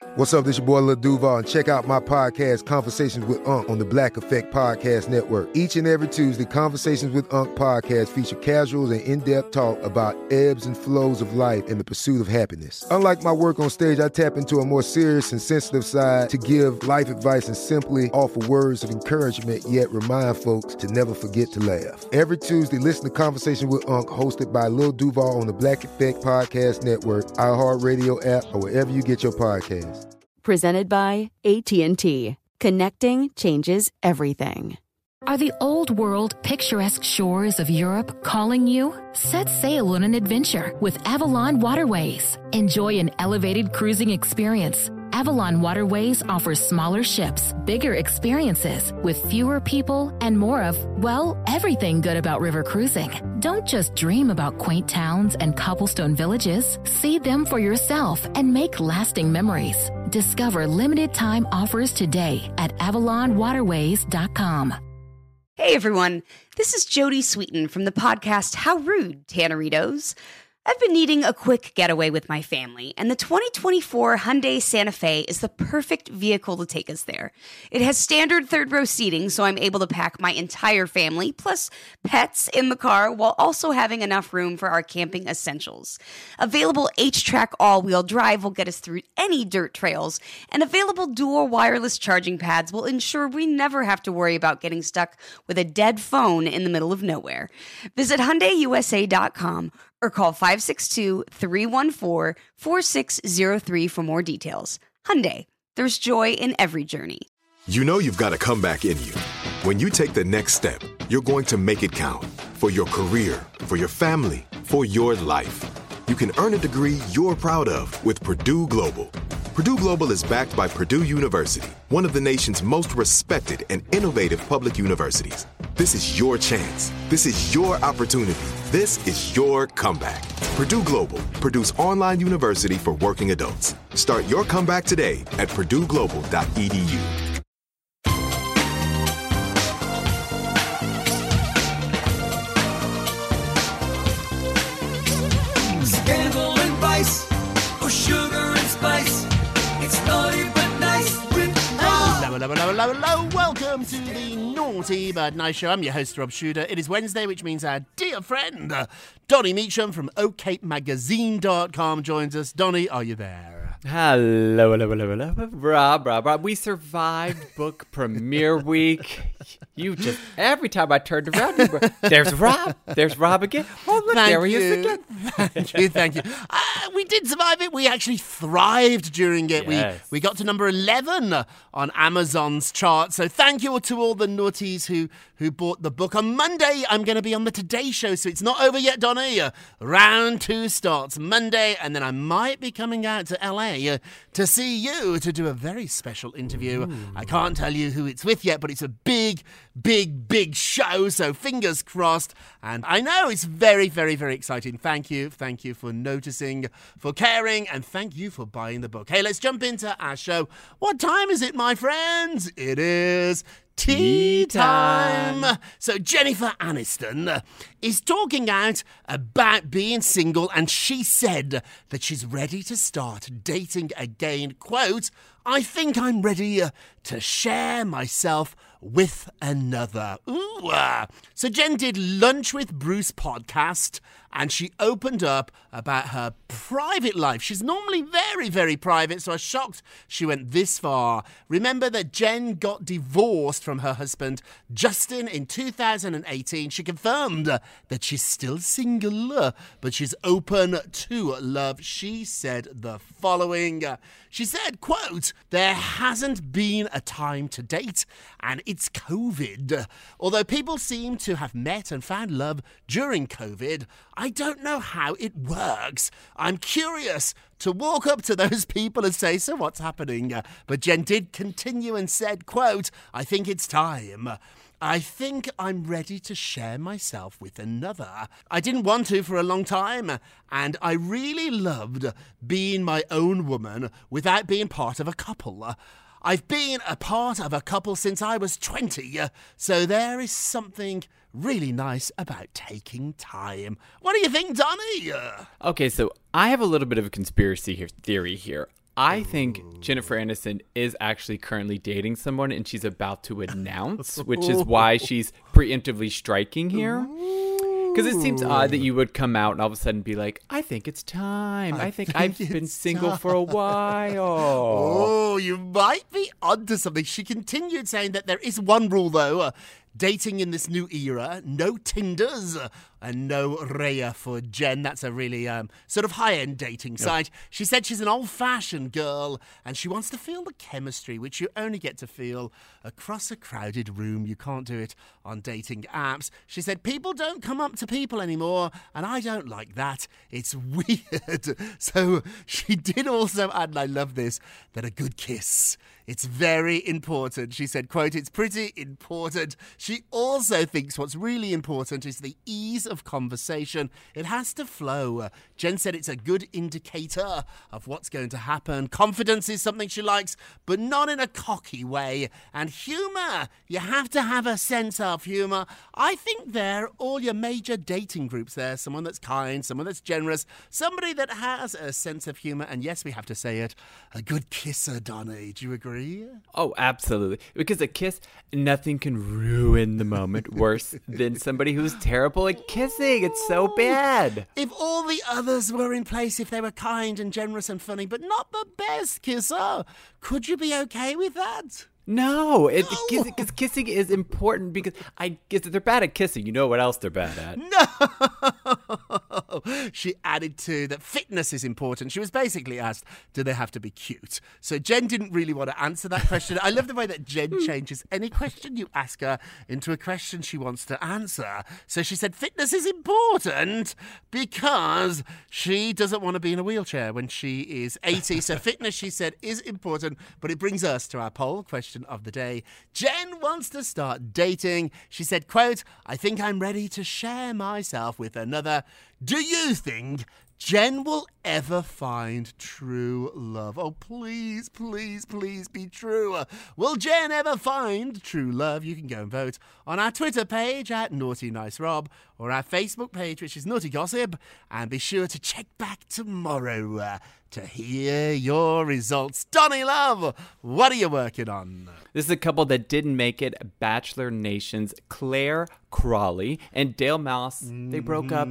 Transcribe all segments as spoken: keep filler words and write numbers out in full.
What's up, this your boy Lil Duval, and check out my podcast, Conversations with Unc, on the Black Effect Podcast Network. Each and every Tuesday, Conversations with Unc podcast feature casuals and in-depth talk about ebbs and flows of life and the pursuit of happiness. Unlike my work on stage, I tap into a more serious and sensitive side to give life advice and simply offer words of encouragement, yet remind folks to never forget to laugh. Every Tuesday, listen to Conversations with Unc, hosted by Lil Duval on the Black Effect Podcast Network, iHeartRadio app, or wherever you get your podcasts. Presented by A T and T. Connecting changes everything. Are the old world picturesque shores of Europe calling you? Set sail on an adventure with Avalon Waterways. Enjoy an elevated cruising experience. Avalon Waterways offers smaller ships, bigger experiences, with fewer people and more of, well, everything good about river cruising. Don't just dream about quaint towns and cobblestone villages. See them for yourself and make lasting memories. Discover limited time offers today at avalon waterways dot com. Hey everyone, this is Jody Sweeten from the podcast How Rude, Tanneritos. I've been needing a quick getaway with my family, and the twenty twenty-four Hyundai Santa Fe is the perfect vehicle to take us there. It has standard third-row seating, so I'm able to pack my entire family, plus pets, in the car, while also having enough room for our camping essentials. Available H-Track all-wheel drive will get us through any dirt trails, and available dual wireless charging pads will ensure we never have to worry about getting stuck with a dead phone in the middle of nowhere. Visit Hyundai U S A dot com or call five six two, three one four, four six zero three for more details. Hyundai, there's joy in every journey. You know you've got a comeback in you. When you take the next step, you're going to make it count. For your career, for your family, for your life. You can earn a degree you're proud of with Purdue Global. Purdue Global is backed by Purdue University, one of the nation's most respected and innovative public universities. This is your chance. This is your opportunity. This is your comeback. Purdue Global, Purdue's online university for working adults. Start your comeback today at purdue global dot e d u. Scandal and vice, or sugar and spice. It's naughty but nice with Hello, hello, hello, hello, hello. Welcome to the Naughty But Nice Show. I'm your host, Rob Shuter. It is Wednesday, which means our dear friend, uh, Donnie Meacham from o cape magazine dot com joins us. Donnie, are you there? Hello, hello, hello, hello. Rob, Rob, Rob. We survived book premiere week. You just, every time I turned around, you were, there's Rob. There's Rob again. Oh, look, Thank there he you. is again. Thank you, thank you. Uh, we did survive it. We actually thrived during it. Yes. We we got to number eleven on Amazon's chart. So thank you to all the naughties who, who bought the book. On Monday, I'm going to be on the Today Show, so it's not over yet, Donnie. Uh, round two starts Monday, and then I might be coming out to L A uh, to see you to do a very special interview. Ooh. I can't tell you who it's with yet, but it's a big, big, big show, so fingers crossed. And I know it's very, very, very exciting. Thank you. Thank you for noticing, for caring, and thank you for buying the book. Hey, let's jump into our show. What time is it, my friends? It is tea time. So Jennifer Aniston is talking out about being single, and she said that she's ready to start dating again. Quote, I think I'm ready uh, to share myself with another. Ooh. Uh. So Jen did Lunch with Bruce podcast, and she opened up about her private life. She's normally very, very private, so I was shocked she went this far. Remember that Jen got divorced from her husband, Justin, in two thousand eighteen. She confirmed that she's still single, but she's open to love. She said the following. She said, quote, there hasn't been a time to date, and it's COVID. Although people seem to have met and found love during COVID, I don't know how it works. I'm curious to walk up to those people and say, so what's happening? But Jen did continue and said, quote, I think it's time. I think I'm ready to share myself with another. I didn't want to for a long time, and I really loved being my own woman without being part of a couple. I've been a part of a couple since I was twenty, so there is something really nice about taking time. What do you think, Donnie? Okay, so I have a little bit of a conspiracy here, theory here. I think Jennifer Aniston is actually currently dating someone and she's about to announce, which is why she's preemptively striking here. Because it seems odd that you would come out and all of a sudden be like, I think it's time. I, I think, think I've been single time. for a while. Oh, you might be onto something. She continued saying that there is one rule, though. Uh, dating in this new era, no Tinders uh, and no Raya for Jen. That's a really um, sort of high-end dating site. Yep. She said she's an old-fashioned girl and she wants to feel the chemistry, which you only get to feel across a crowded room. You can't do it on dating apps. She said, people don't come up to people anymore, and I don't like that. It's weird. So she did also add, and I love this, that a good kiss, it's very important. She said, quote, it's pretty important. She also thinks what's really important is the ease of conversation. It has to flow. Jen said it's a good indicator of what's going to happen. Confidence is something she likes, but not in a cocky way. And humour, you have to have a sense of humour. I think they're all your major dating groups there. Someone that's kind, someone that's generous, somebody that has a sense of humour. And yes, we have to say it, a good kisser, Donnie. Do you agree? Oh, absolutely. Because a kiss, nothing can ruin the moment worse than somebody who's terrible at kissing. It's so bad. If all the others were in place, if they were kind and generous and funny, but not the best kisser, could you be okay with that? No, it, no. Kiss, kissing is important because I guess if they're bad at kissing, you know what else they're bad at. No! She added too that fitness is important. She was basically asked, do they have to be cute? So Jen didn't really want to answer that question. I love the way that Jen changes any question you ask her into a question she wants to answer. So she said fitness is important because she doesn't want to be in a wheelchair when she is eighty. So fitness, she said, is important. But it brings us to our poll question of the day. Jen wants to start dating. She said, quote, I think I'm ready to share myself with another. Do you think Jen will ever find true love? Oh, please, please, please be true. Will Jen ever find true love? You can go and vote on our Twitter page at Naughty Nice Rob or our Facebook page, which is Naughty Gossip. And be sure to check back tomorrow uh, to hear your results. Donnie Love, what are you working on? This is a couple that didn't make it. Bachelor Nation's Claire Crawley and Dale Mouse. Mm. They broke up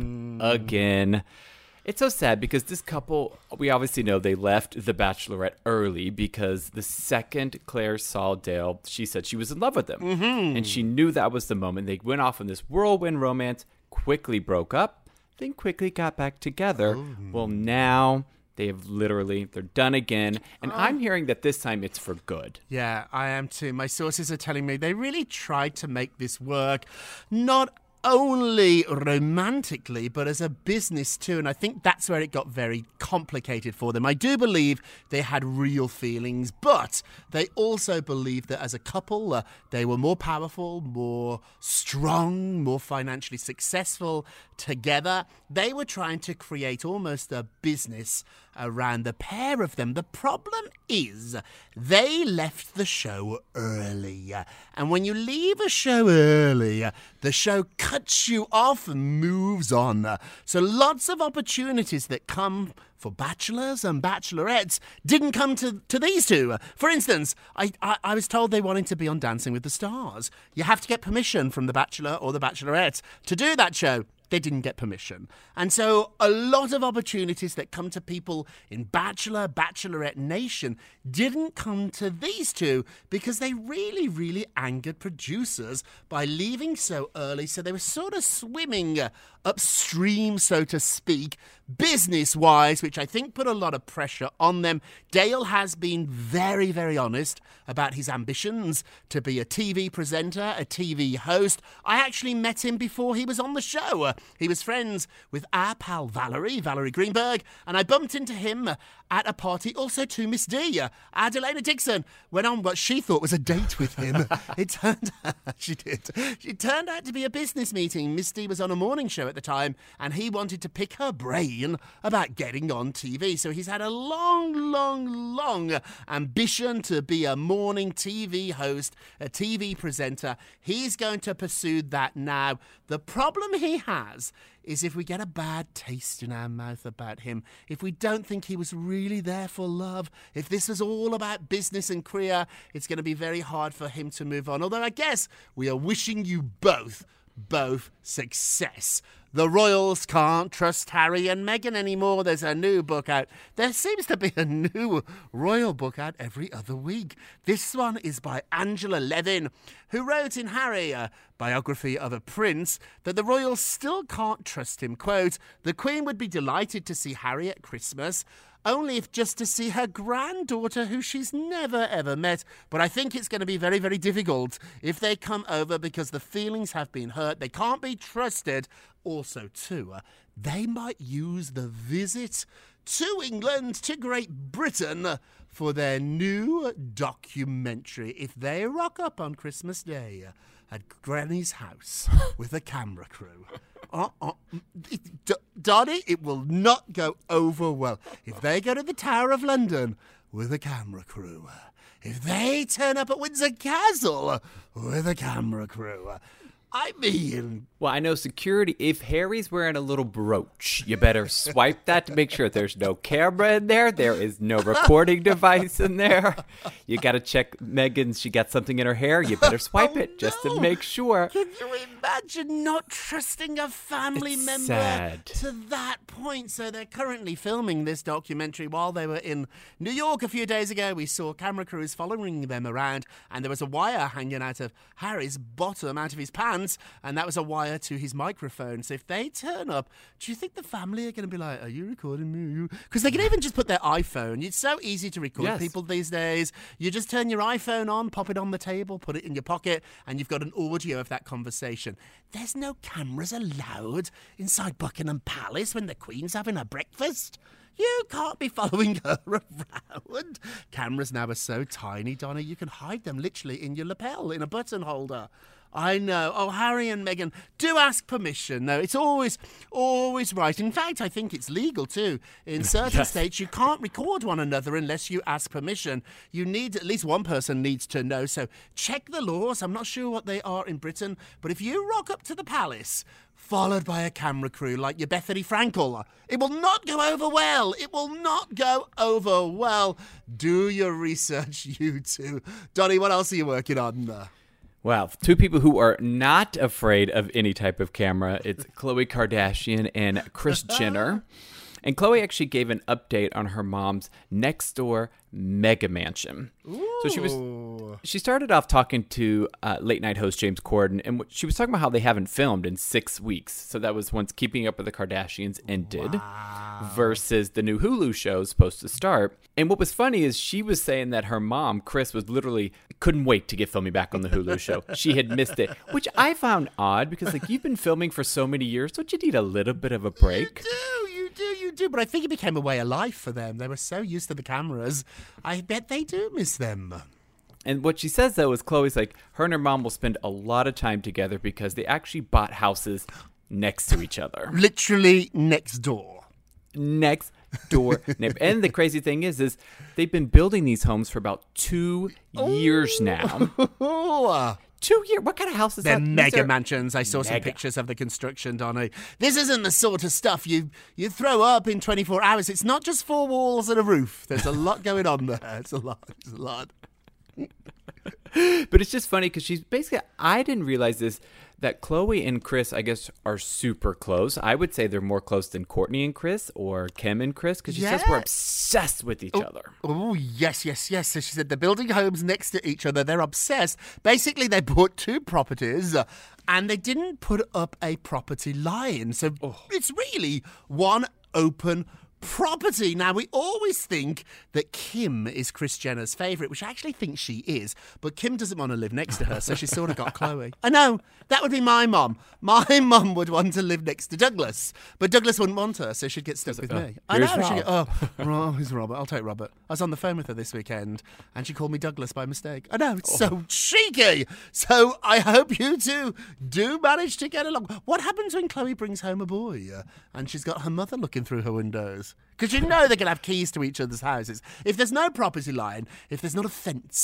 again. It's so sad because this couple, we obviously know they left The Bachelorette early because the second Claire saw Dale, she said she was in love with him. Mm-hmm. And she knew that was the moment. They went off on this whirlwind romance, quickly broke up, then quickly got back together. Oh. Well, now they have literally, they're done again. And oh. I'm hearing that this time it's for good. Yeah, I am too. My sources are telling me they really tried to make this work. Not only romantically, but as a business too. And I think that's where it got very complicated for them. I do believe they had real feelings, but they also believed that as a couple, uh, they were more powerful, more strong, more financially successful together. They were trying to create almost a business around the pair of them. The problem is they left the show early. And when you leave a show early, the show cuts you off and moves on. So lots of opportunities that come for bachelors and bachelorettes didn't come to, to these two. For instance, I, I, I was told they wanted to be on Dancing with the Stars. You have to get permission from the Bachelor or the Bachelorette to do that show. They didn't get permission. And so a lot of opportunities that come to people in Bachelor, Bachelorette Nation didn't come to these two because they really, really angered producers by leaving so early. So they were sort of swimming upstream, so to speak, business-wise, which I think put a lot of pressure on them. Dale has been very, very honest about his ambitions to be a T V presenter, a T V host. I actually met him before he was on the show. He was friends with our pal Valerie, Valerie Greenberg, and I bumped into him at a party, also to Miss D. Adelina Dixon went on what she thought was a date with him. It turned out, she did. It turned out to be a business meeting. Miss D was on a morning show at the time, and he wanted to pick her brain about getting on T V. So he's had a long, long, long ambition to be a morning T V host, a T V presenter. He's going to pursue that now. The problem he has has is if we get a bad taste in our mouth about him, if we don't think he was really there for love, if this was all about business and career, it's going to be very hard for him to move on. Although I guess we are wishing you both, both success. The royals can't trust Harry and Meghan anymore. There's a new book out. There seems to be a new royal book out every other week. This one is by Angela Levin, who wrote in Harry, a biography of a prince, that the royals still can't trust him. Quote, "The Queen would be delighted to see Harry at Christmas, only if just to see her granddaughter, who she's never, ever met. But I think it's going to be very, very difficult if they come over because the feelings have been hurt. They can't be trusted. Also, too, uh, they might use the visit to England, to Great Britain, uh, for their new documentary. If they rock up on Christmas Day uh, at Granny's house with a camera crew." Uh, uh, it, D- Donnie, it will not go over well. If they go to the Tower of London with a camera crew, if they turn up at Windsor Castle with a camera crew, I mean... Well, I know security, if Harry's wearing a little brooch, you better swipe that to make sure there's no camera in there. There is no recording device in there. You got to check Meghan's, she got something in her hair. You better swipe oh, it just no. to make sure. Can you imagine not trusting a family It's member sad. to that point? So they're currently filming this documentary while they were in New York a few days ago. We saw camera crews following them around, and there was a wire hanging out of Harry's bottom, out of his pants, and that was a wire to his microphone. So if they turn up, do you think the family are going to be like, "Are you recording me?" Because they can even just put their iPhone. It's so easy to record Yes. people these days. You just turn your iPhone on, pop it on the table, put it in your pocket, and you've got an audio of that conversation. There's no cameras allowed inside Buckingham Palace when the Queen's having her breakfast. You can't be following her around. Cameras now are so tiny, Donna, you can hide them literally in your lapel, in a button holder. I know. Oh, Harry and Meghan, do ask permission. No, it's always, always right. In fact, I think it's legal too. In certain Yes. states, you can't record one another unless you ask permission. You need, at least one person needs to know. So check the laws. I'm not sure what they are in Britain. But if you rock up to the palace, followed by a camera crew like your Bethany Frankel, it will not go over well. It will not go over well. Do your research, you two. Donnie, what else are you working on? Uh, Well, two people who are not afraid of any type of camera. It's Khloe Kardashian and Kris Jenner. And Khloe actually gave an update on her mom's next door mega mansion. Ooh. So she was she started off talking to uh, late night host James Corden, and w- she was talking about how they haven't filmed in six weeks. So that was once Keeping Up with the Kardashians ended, wow. versus the new Hulu show is supposed to start. And what was funny is she was saying that her mom, Kris, was literally couldn't wait to get filming back on the Hulu show. She had missed it, which I found odd because like you've been filming for so many years, don't you need a little bit of a break? You do, you do, you do. But I think it became a way of life for them. They were so used to the cameras. I bet they do miss them. And what she says, though, is Khloe's like, her and her mom will spend a lot of time together because they actually bought houses next to each other. Literally next door. Next door. And the crazy thing is, is they've been building these homes for about two years now. Two years? What kind of house is They're that? mega These are- mansions. I saw some Mega. pictures of the construction, Donny. This isn't the sort of stuff you, you throw up in twenty-four hours. It's not just four walls and a roof. There's a lot going on there. It's a lot. It's a lot. But it's just funny because she's basically, I didn't realize this, that Khloe and Kris, I guess, are super close. I would say they're more close than Kourtney and Kris or Kim and Kris because she says we're Yeah. obsessed with each Oh, other. Oh, yes, yes, yes. So she said they're building homes next to each other. They're obsessed. Basically, they bought two properties uh, and they didn't put up a property line. So it's really one open property. Now, we always think that Kim is Kris Jenner's favourite, which I actually think she is. But Kim doesn't want to live next to her, so she's sort of got Khloe. I know. That would be my mum. My mum would want to live next to Douglas. But Douglas wouldn't want her, so she'd get stuck with oh, me. I know. here's She'd Rob. go, oh, Rob, who's Robert? I'll take Robert. I was on the phone with her this weekend, and she called me Douglas by mistake. I know. It's so cheeky. So I hope you two do manage to get along. What happens when Khloe brings home a boy uh, and she's got her mother looking through her windows? Because you know they're going to have keys to each other's houses. If there's no property line, if there's not a fence,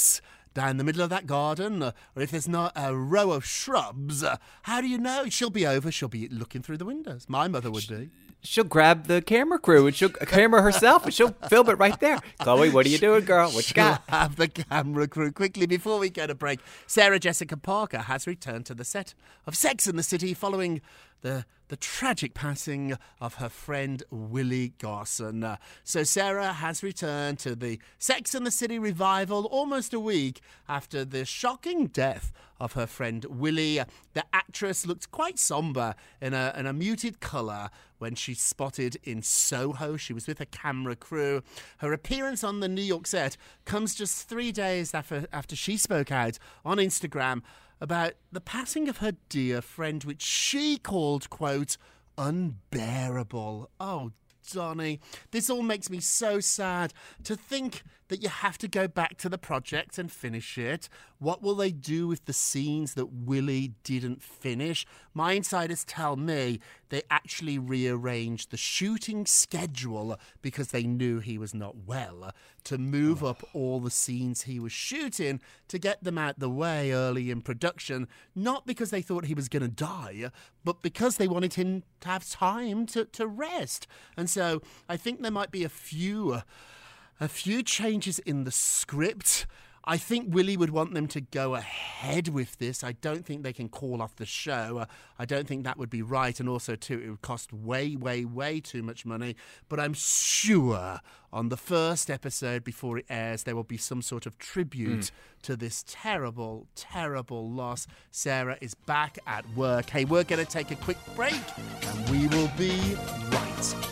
down the middle of that garden, uh, or if there's not a row of shrubs, uh, how do you know? She'll be over. She'll be looking through the windows. My mother would be. She'll grab the camera crew and she'll camera herself and she'll film it right there. Chloe, what are you doing, girl? What you got? She'll have the camera crew. Quickly, before we go to break, Sarah Jessica Parker has returned to the set of Sex and the City following the the tragic passing of her friend Willie Garson. Uh, so Sarah has returned to the Sex and the City revival almost a week after the shocking death of her friend Willie. The actress looked quite somber in a, in a muted colour when she spotted in Soho. She was with a camera crew. Her appearance on the New York set comes just three days after, after she spoke out on Instagram about the passing of her dear friend, which she called, quote, unbearable. Oh, Donny, this all makes me so sad to think that you have to go back to the project and finish it. What will they do with the scenes that Willie didn't finish? My insiders tell me they actually rearranged the shooting schedule because they knew he was not well, to move up all the scenes he was shooting to get them out the way early in production, not because they thought he was going to die, but because they wanted him to have time to, to rest. And so I think there might be a few... A few changes in the script. I think Willie would want them to go ahead with this. I don't think they can call off the show. Uh, I don't think that would be right. And also, too, it would cost way, way, way too much money. But I'm sure on the first episode before it airs, there will be some sort of tribute mm. to this terrible, terrible loss. Sarah is back at work. Hey, we're going to take a quick break, and we will be right back.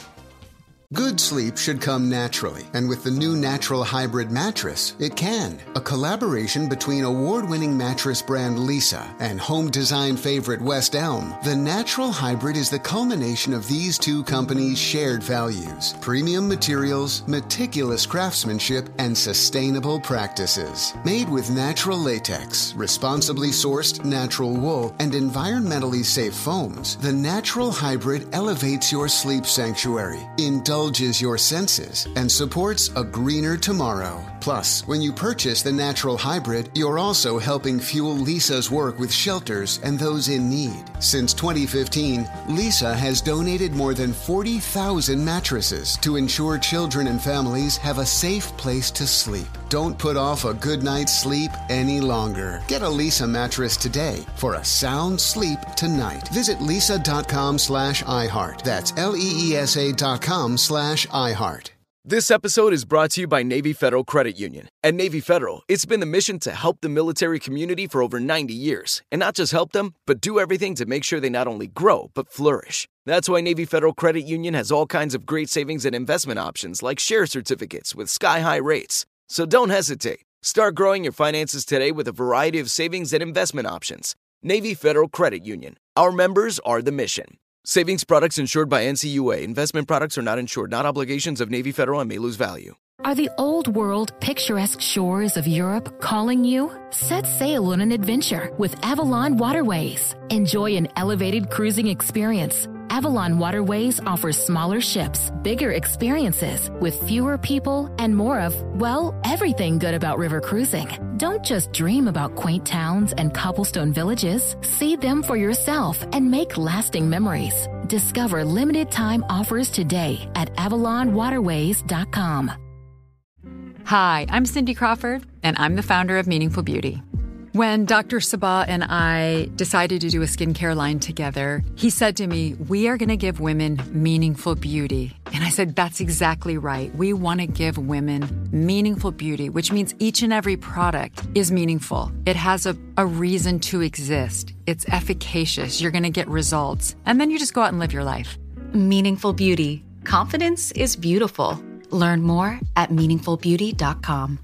Good sleep should come naturally, and with the new Natural Hybrid mattress, it can. A collaboration between award-winning mattress brand Leesa and home design favorite West Elm, the Natural Hybrid is the culmination of these two companies' shared values: premium materials, meticulous craftsmanship, and sustainable practices. Made with natural latex, responsibly sourced natural wool, and environmentally safe foams, the Natural Hybrid elevates your sleep sanctuary, indulges your senses, and supports a greener tomorrow. Plus, when you purchase the Natural Hybrid, you're also helping fuel Leesa's work with shelters and those in need. Since twenty fifteen, Leesa has donated more than forty thousand mattresses to ensure children and families have a safe place to sleep. Don't put off a good night's sleep any longer. Get a Leesa mattress today for a sound sleep tonight. Visit leesa.com slash iHeart. That's L-E-E-S-A dot com slash iHeart. This episode is brought to you by Navy Federal Credit Union. At Navy Federal, it's been the mission to help the military community for over ninety years. And not just help them, but do everything to make sure they not only grow, but flourish. That's why Navy Federal Credit Union has all kinds of great savings and investment options like share certificates with sky-high rates. So don't hesitate. Start growing your finances today with a variety of savings and investment options. Navy Federal Credit Union. Our members are the mission. Savings products insured by N C U A. Investment products are not insured, not obligations of Navy Federal and may lose value. Are the old world picturesque shores of Europe calling you? Set sail on an adventure with Avalon Waterways. Enjoy an elevated cruising experience. Avalon Waterways offers smaller ships, bigger experiences, with fewer people and more of, well, everything good about river cruising. Don't just dream about quaint towns and cobblestone villages. See them for yourself and make lasting memories. Discover limited time offers today at avalon waterways dot com. Hi, I'm Cindy Crawford, and I'm the founder of Meaningful Beauty. When Doctor Sabah and I decided to do a skincare line together, he said to me, we are going to give women meaningful beauty. And I said, that's exactly right. We want to give women meaningful beauty, which means each and every product is meaningful. It has a, a reason to exist. It's efficacious. You're going to get results. And then you just go out and live your life. Meaningful Beauty. Confidence is beautiful. Learn more at meaningful beauty dot com.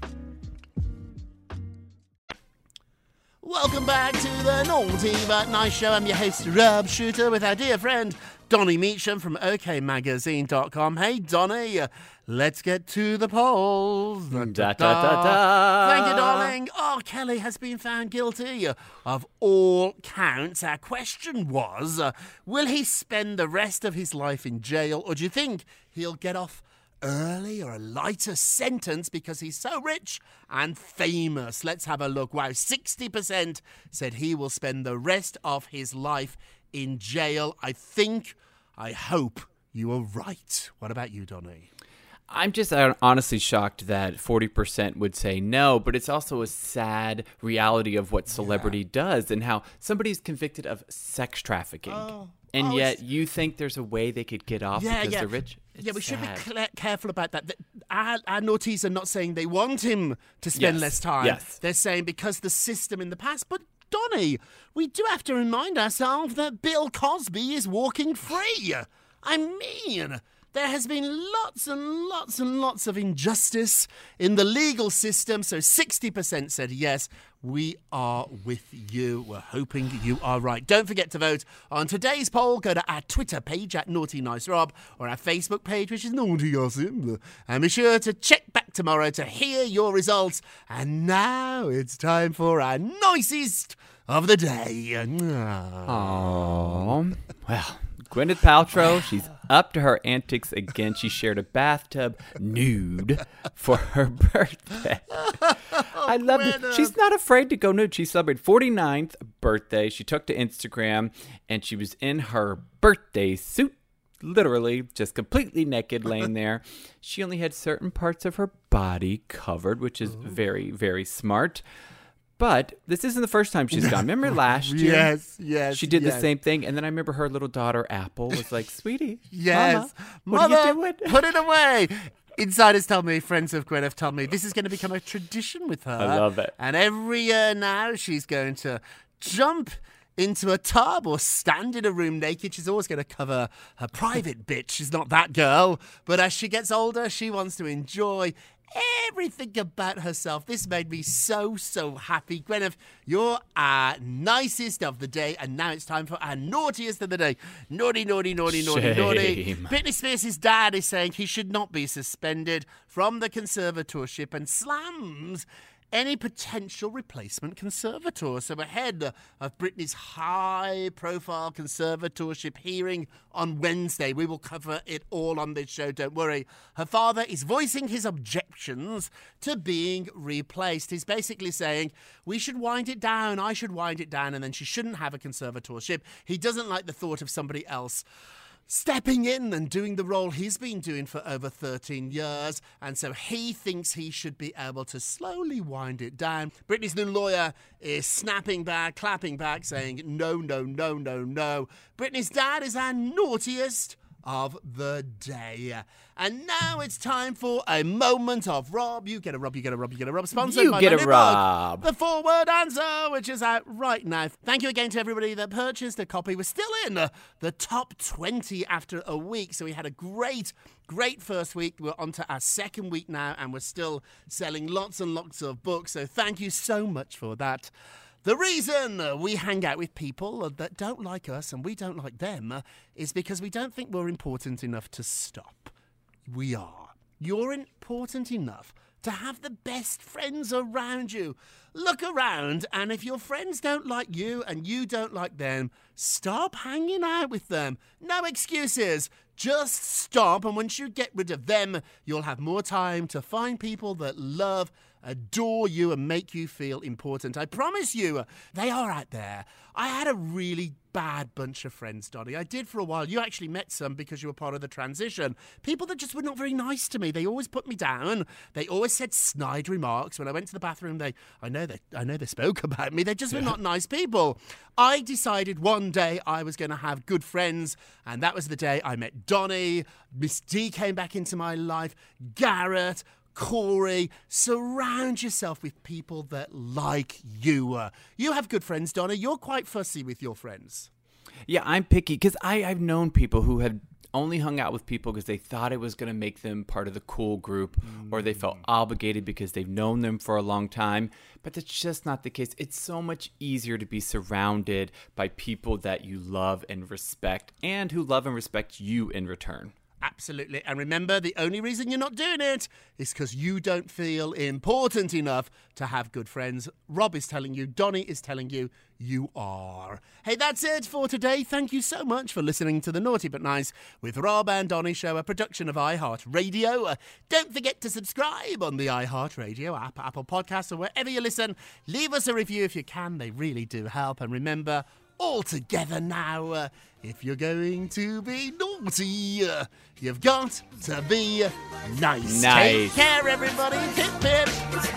Welcome back to the Naughty But Nice Show. I'm your host, Rob Shooter, with our dear friend, Donny Meacham from O K magazine dot com. Hey, Donny, uh, let's get to the polls. Da, da, da, da, da. Thank you, darling. R. Kelly has been found guilty of all counts. Our question was, uh, will he spend the rest of his life in jail, or do you think he'll get off early or a lighter sentence because he's so rich and famous. Let's have a look. Wow, sixty percent said he will spend the rest of his life in jail. I think, I hope you are right. What about you, Donnie? I'm just honestly shocked that forty percent would say no, but it's also a sad reality of what celebrity yeah. does and how somebody's convicted of sex trafficking. Oh. And oh, yet you think there's a way they could get off yeah, because yeah. they're rich? It's yeah, we sad. should be cl- careful about that. Our, our naughties are not saying they want him to spend yes. less time. Yes. They're saying because the system in the past. But Donnie, we do have to remind ourselves that Bill Cosby is walking free. I mean, there has been lots and lots and lots of injustice in the legal system. So sixty percent said yes. We are with you. We're hoping you are right. Don't forget to vote on today's poll. Go to our Twitter page at Naughty Nice Rob or our Facebook page, which is Naughty Gossip. And be sure to check back tomorrow to hear your results. And now it's time for our nicest of the day. Aww. Well, Gwyneth Paltrow, she's up to her antics again. She shared a bathtub nude for her birthday. I love it. She's not afraid to go nude. She celebrated forty-ninth birthday. She took to Instagram, and she was in her birthday suit, literally just completely naked, laying there. She only had certain parts of her body covered, which is very, very smart. But this isn't the first time she's gone. Remember last year? Yes, yes. She did yes. the same thing. And then I remember her little daughter, Apple, was like, sweetie, yes. Mama, what Mother, are you doing? Put it away. Insiders tell me, friends of Gwyneth tell me, this is going to become a tradition with her. I love it. And every year now, she's going to jump into a tub or stand in a room naked. She's always going to cover her private bit. She's not that girl. But as she gets older, she wants to enjoy everything about herself. This made me so, so happy. Gwyneth, you're our nicest of the day, and now it's time for our naughtiest of the day. Naughty, naughty, naughty, naughty, Shame. naughty. Britney Spears' dad is saying he should not be suspended from the conservatorship and slams any potential replacement conservator. So ahead of Britney's high-profile conservatorship hearing on Wednesday, we will cover it all on this show, don't worry. Her father is voicing his objections to being replaced. He's basically saying, we should wind it down, I should wind it down, and then she shouldn't have a conservatorship. He doesn't like the thought of somebody else stepping in and doing the role he's been doing for over thirteen years, and so he thinks he should be able to slowly wind it down. Britney's new lawyer is snapping back, clapping back, saying no, no, no, no, no. Britney's dad is our naughtiest of the day. And now it's time for a moment of Rob. You get a Rob, you get a Rob, you get a Rob. Sponsored you by get my a new Rob. book, The Four-Word Answer, which is out right now. Thank you again to everybody that purchased a copy. We're still in uh, the top twenty after a week, so we had a great, great first week. We're on to our second week now, and we're still selling lots and lots of books, so thank you so much for that. The reason we hang out with people that don't like us and we don't like them is because we don't think we're important enough to stop. We are. You're important enough to have the best friends around you. Look around, and if your friends don't like you and you don't like them, stop hanging out with them. No excuses. Just stop, and once you get rid of them, you'll have more time to find people that love, adore you, and make you feel important. I promise you, they are out there. I had a really bad bunch of friends, Donnie. I did for a while. You actually met some because you were part of the transition. People that just were not very nice to me. They always put me down. They always said snide remarks. When I went to the bathroom, they I know they I know they spoke about me. They just were not nice people. I decided one day I was going to have good friends, and that was the day I met Donnie. Miss D came back into my life. Garrett, Corey. Surround yourself with people that like you. You have good friends, Donna. You're quite fussy with your friends. Yeah, I'm picky because I've known people who have only hung out with people because they thought it was going to make them part of the cool group, mm. or they felt obligated because they've known them for a long time. But that's just not the case. It's so much easier to be surrounded by people that you love and respect, and who love and respect you in return. Absolutely. And remember, the only reason you're not doing it is because you don't feel important enough to have good friends. Rob is telling you, Donnie is telling you, you are. Hey, that's it for today. Thank you so much for listening to the Naughty But Nice with Rob and Donnie show, a production of iHeartRadio. Uh, don't forget to subscribe on the iHeartRadio app, Apple Podcasts, or wherever you listen. Leave us a review if you can. They really do help. And remember, all together now, uh, if you're going to be naughty, uh, you've got to be nice. Nice. Take care, everybody. Pip, pip.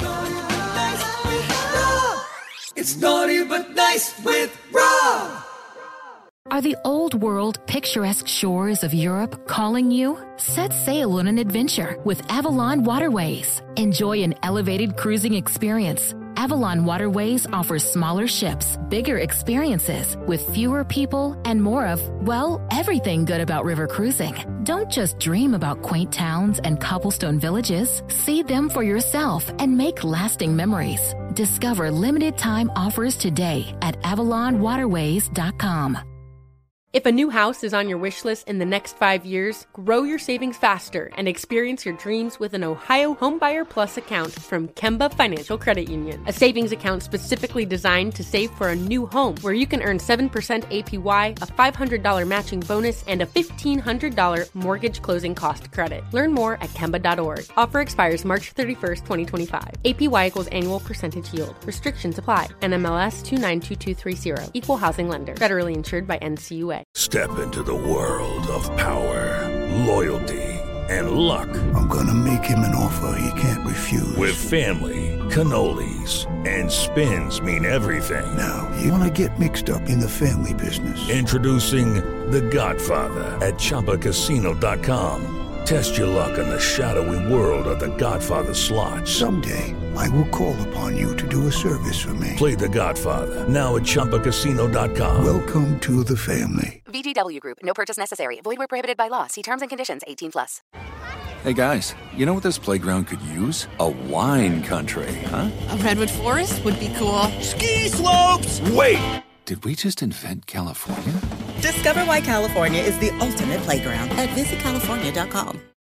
It's Naughty But Nice with Rob. Are the old world, picturesque shores of Europe calling you? Set sail on an adventure with Avalon Waterways. Enjoy an elevated cruising experience. Avalon Waterways offers smaller ships, bigger experiences, with fewer people and more of, well, everything good about river cruising. Don't just dream about quaint towns and cobblestone villages. See them for yourself and make lasting memories. Discover limited time offers today at avalon waterways dot com. If a new house is on your wish list in the next five years, grow your savings faster and experience your dreams with an Ohio Homebuyer Plus account from Kemba Financial Credit Union. A savings account specifically designed to save for a new home, where you can earn seven percent A P Y, a five hundred dollars matching bonus, and a fifteen hundred dollars mortgage closing cost credit. Learn more at kemba dot org. Offer expires March thirty-first, twenty twenty-five. A P Y equals annual percentage yield. Restrictions apply. N M L S two nine two two three zero. Equal housing lender. Federally insured by N C U A. Step into the world of power, loyalty, and luck. I'm gonna make him an offer he can't refuse. With family, cannolis, and spins mean everything. Now, you wanna get mixed up in the family business. Introducing The Godfather at Chumba Casino dot com. Test your luck in the shadowy world of The Godfather slot. Someday, I will call upon you to do a service for me. Play The Godfather, now at Chumba Casino dot com. Welcome to the family. V G W Group. No purchase necessary. Void where prohibited by law. See terms and conditions. eighteen plus. Hey guys, you know what this playground could use? A wine country, huh? A redwood forest would be cool. Ski slopes! Wait! Did we just invent California? Discover why California is the ultimate playground at visit california dot com.